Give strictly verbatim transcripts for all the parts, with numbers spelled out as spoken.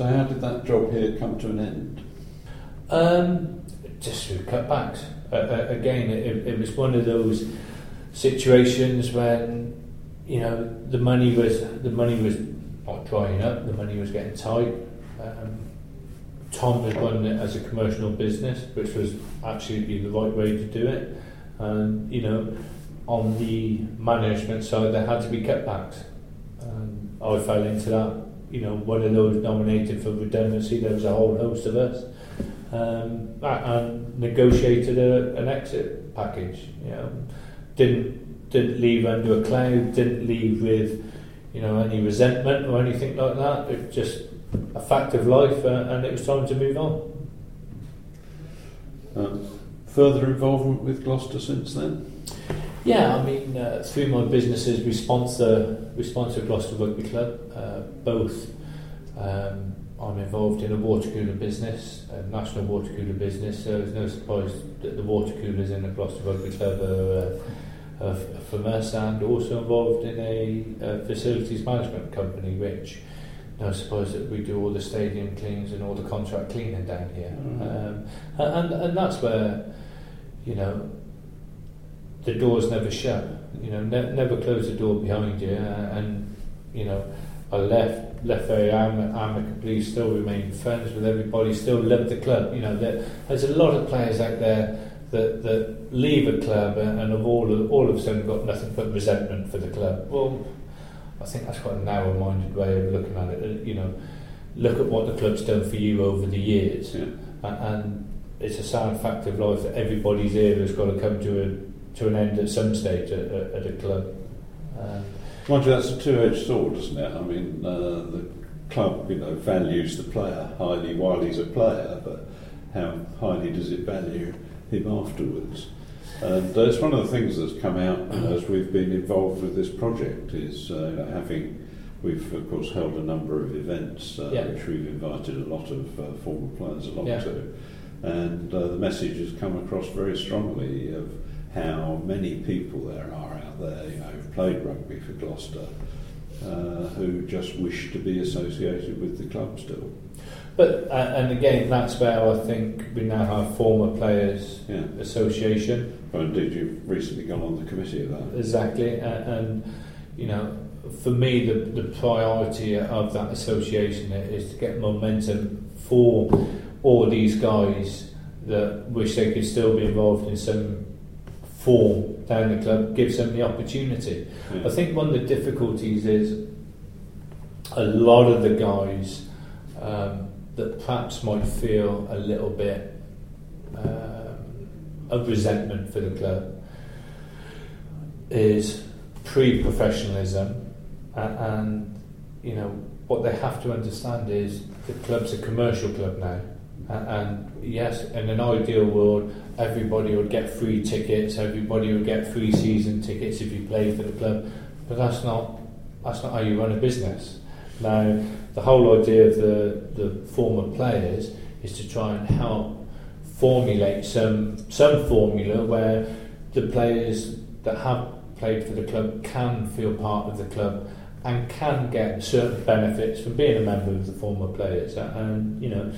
So how did that job here come to an end? Um, just through cutbacks. Uh, uh, again, it, it was one of those situations when, you know, the money was the money was not drying up, the money was getting tight. Um, Tom had run it as a commercial business, which was absolutely the right way to do it. And, you know, on the management side, there had to be cutbacks. And I fell into that. You know, one of those nominated for redundancy. There was a whole host of us, um, and negotiated a, an exit package. You know, didn't didn't leave under a cloud. Didn't leave with, you know, any resentment or anything like that. It just a fact of life, uh, and it was time to move on. Um, further involvement with Gloucester since then? Yeah, I mean, uh, through my businesses, we sponsor we sponsor Gloucester Rugby Club. Uh, both, um, I'm involved in a water cooler business, a national water cooler business. So there's no surprise that the water coolers in the Gloucester Rugby Club are, uh, are from us, and also involved in a, a facilities management company, which. No surprise that we do all the stadium cleans and all the contract cleaning down here, mm-hmm. um, and and that's where, you know, the door's never shut. You know, ne- never close the door behind you, uh, and you know, I left left very am- amicably. Still remain friends with everybody. Still love the club. You know, there, there's a lot of players out there that that leave a club and, and have all of, all of a sudden got nothing but resentment for the club. Well, I think that's quite a narrow-minded way of looking at it. You know, look at what the club's done for you over the years, yeah. and, and it's a sad fact of life that everybody's era has got to come to a to an end at some stage at, at, at a club. Um, Mind you, that's a two-edged sword, isn't it? I mean, uh, the club, you know, values the player highly while he's a player, but how highly does it value him afterwards? And uh, it's one of the things that's come out as we've been involved with this project is uh, you know, having, we've of course held a number of events uh, yeah. which we've invited a lot of uh, former players along yeah. to, and uh, the message has come across very strongly of how many people there are out there, you know, who've played rugby for Gloucester, uh, who just wish to be associated with the club still. But uh, and again, that's where I think we now have former players yeah. association. Well, indeed, you've recently gone on the committee of that. Exactly, uh, and you know, for me, the the priority of that association is to get momentum for all these guys that wish they could still be involved in some form down the club. Gives them the opportunity. Yeah. I think one of the difficulties is a lot of the guys. Um, that perhaps might feel a little bit um, of resentment for the club is pre-professionalism, and, and you know what they have to understand is the club's a commercial club now, and, and yes, in an ideal world everybody would get free tickets, everybody would get free season tickets if you played for the club, but that's not that's not how you run a business. Now, the whole idea of the, the former players is to try and help formulate some some formula where the players that have played for the club can feel part of the club and can get certain benefits from being a member of the former players. And, you know,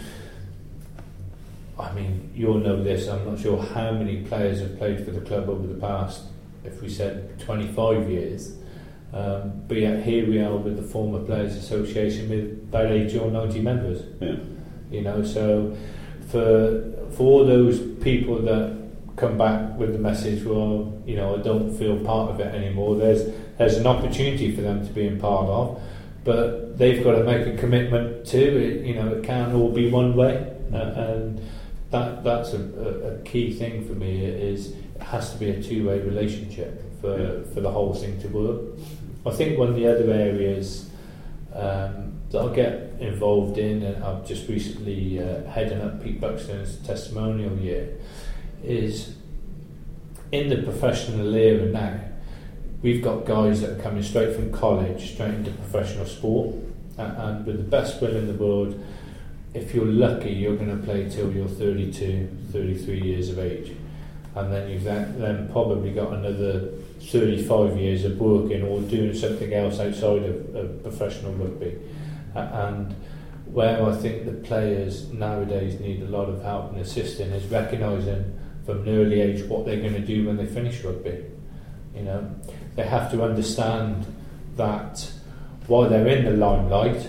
I mean, you'll know this, I'm not sure how many players have played for the club over the past, if we said twenty-five years. Um, but yet here we are with the former Players Association with about eighty or ninety members. Yeah. You know, so for for all those people that come back with the message, well, you know, I don't feel part of it anymore, there's there's an opportunity for them to be in part of, but they've got to make a commitment to it. You know, it can't all be one way, uh, and that that's a, a, a key thing for me. Is it has to be a two-way relationship for yeah. for the whole thing to work. I think one of the other areas um, that I get involved in, and I've just recently uh, heading up Pete Buxton's testimonial year, is in the professional era now, we've got guys that are coming straight from college, straight into professional sport, and, and with the best will in the world, if you're lucky, you're going to play till you're thirty-two, thirty-three years of age. And then you've then, then probably got another thirty-five years of working or doing something else outside of, of professional rugby. Uh, and where I think the players nowadays need a lot of help and assistance is recognising from an early age what they're going to do when they finish rugby. You know, they have to understand that while they're in the limelight,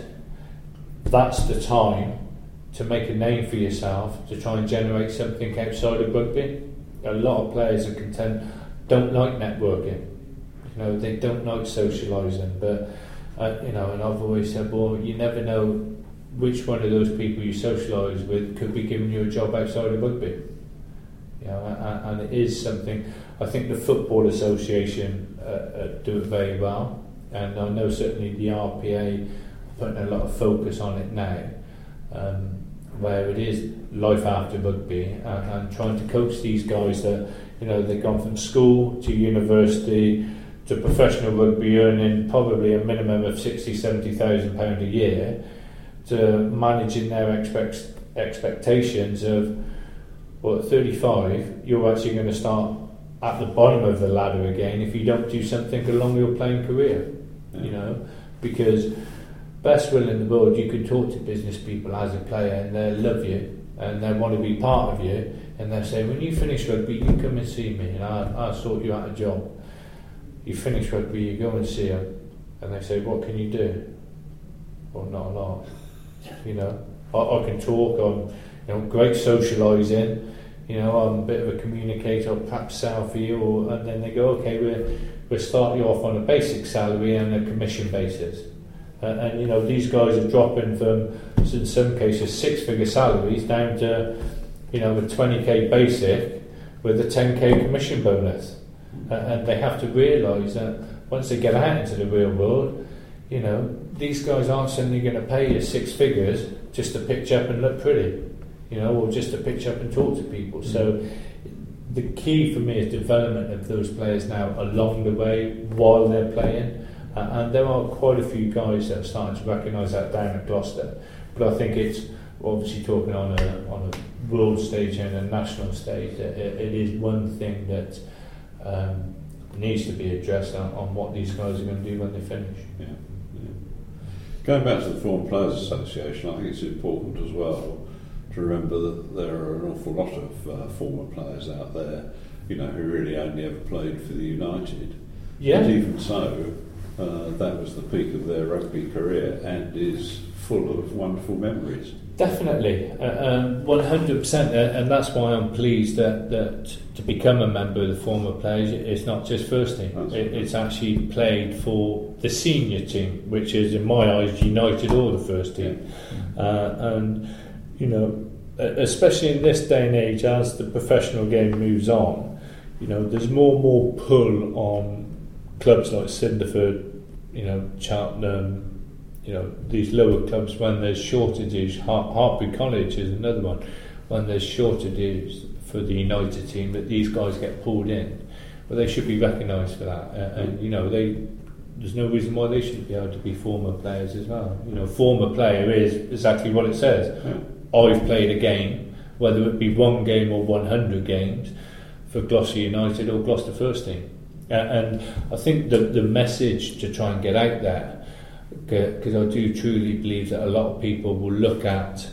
that's the time to make a name for yourself, to try and generate something outside of rugby. A lot of players are content, don't like networking. You know, they don't like socialising, but uh, you know, and I've always said, well, you never know which one of those people you socialise with could be giving you a job outside of rugby. You know, and, and it is something. I think the Football Association uh, uh, do it very well, and I know certainly the R P A are putting a lot of focus on it now, um, where it is life after rugby, and, and trying to coach these guys that, you know, they've gone from school to university to professional rugby, earning probably a minimum of sixty, seventy thousand pound a year, to managing their expect, expectations of, well, at thirty-five, you're actually going to start at the bottom of the ladder again if you don't do something along your playing career. Yeah. You know, because best will in the world, you could talk to business people as a player and they'll love you and they want to be part of you, and they'll say, when you finish rugby, you come and see me and I'll, I'll sort you out a job. You finish rugby, you go and see them, and they say, what can you do? Well, not a lot. You know, I, I can talk, I'm, you know, great socialising, you know, I'm a bit of a communicator, I'll perhaps sell for you, or, and then they go, okay, we'll, we'll start you off on a basic salary and a commission basis. Uh, and, you know, these guys are dropping from, in some cases, six-figure salaries down to, you know, a twenty k basic with a ten k commission bonus. Uh, and they have to realise that once they get out into the real world, you know, these guys aren't suddenly going to pay you six figures just to pitch up and look pretty, you know, or just to pitch up and talk to people. So the key for me is development of those players now along the way while they're playing. Uh, and there are quite a few guys that are starting to recognise that down at Gloucester. But I think it's obviously talking on a on a world stage and a national stage. It, it is one thing that um, needs to be addressed on, on what these guys are going to do when they finish. Yeah, yeah. Going back to the Former Players Association, I think it's important as well to remember that there are an awful lot of uh, former players out there, you know, who really only ever played for the United. Yeah. But even so, uh, that was the peak of their rugby career and is full of wonderful memories. Definitely, uh, um, one hundred percent, uh, and that's why I'm pleased that, that to become a member of the former players, it's not just first team, it, it's actually played for the senior team, which is in my eyes United or the first team. Yeah. Uh, and you know, especially in this day and age, as the professional game moves on, you know, there's more and more pull on clubs like Cinderford, you know, Cheltenham, you know, these lower clubs when there's shortages. Har- Hartbury College is another one. When there's shortages for the United team, that these guys get pulled in, but they should be recognised for that. Uh, and you know, they there's no reason why they shouldn't be able to be former players as well. You know, former player is exactly what it says. Yeah. I've played a game, whether it be one game or one hundred games, for Gloucester United or Gloucester First Team. Uh, and I think the the message to try and get out there, because I do truly believe that a lot of people will look at,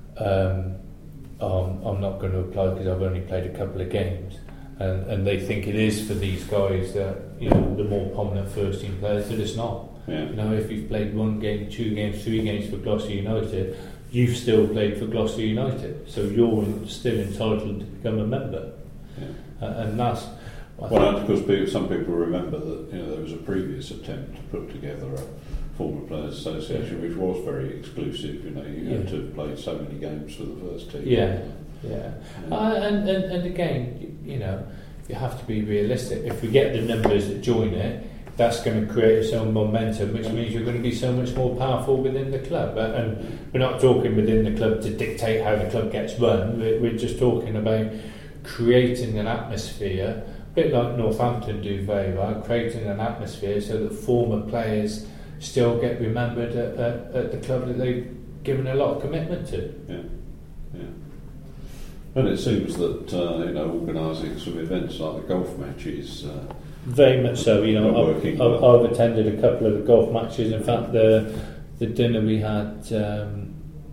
um, um, I'm not going to apply because I've only played a couple of games, and, and they think it is for these guys that, you know, the more prominent first team players, that it's not. Yeah. You know, if you've played one game, two games, three games for Gloucester United, you've still played for Gloucester United, so you're still entitled to become a member. Yeah. Uh, and that's... I well, because people, some people remember that, you know, there was a previous attempt to put together a Former Players Association, which was very exclusive. You know, you yeah. had to have played so many games for the first team. Yeah, yeah. yeah. Uh, and, and and again, you, you know, you have to be realistic. If we get the numbers that join it, that's going to create its own momentum, which means you're going to be so much more powerful within the club. Uh, and we're not talking within the club to dictate how the club gets run. We're, we're just talking about creating an atmosphere, a bit like Northampton do very well, creating an atmosphere so that former players still get remembered at, at, at the club that they've given a lot of commitment to. Yeah, yeah. And it seems that uh, you know, organising some events like the golf matches. Uh, Very much so. You know, I've, I've, I've attended a couple of the golf matches. In fact, the the dinner we had um,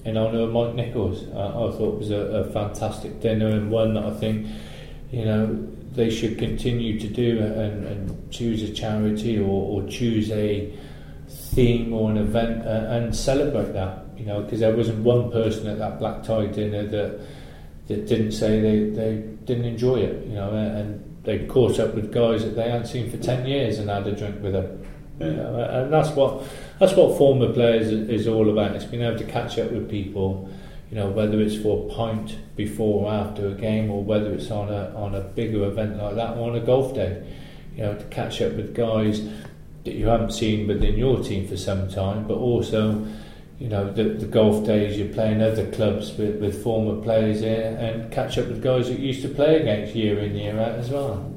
in honour of Mike Nichols. I, I thought it was a, a fantastic dinner, and one that I think, you know, they should continue to do, and, and choose a charity or, or choose a theme or an event uh, and celebrate that, you know, because there wasn't one person at that black tie dinner that that didn't say they, they didn't enjoy it, you know, and they caught up with guys that they hadn't seen for ten years and had a drink with them. Yeah. You know, and that's what that's what former players is all about. It's being able to catch up with people, you know, whether it's for a pint before or after a game, or whether it's on a on a bigger event like that, or on a golf day. You know, to catch up with guys that you haven't seen within your team for some time, but also, you know, the, the golf days you're playing other clubs with, with former players here, and catch up with guys that you used to play against year in, year out as well.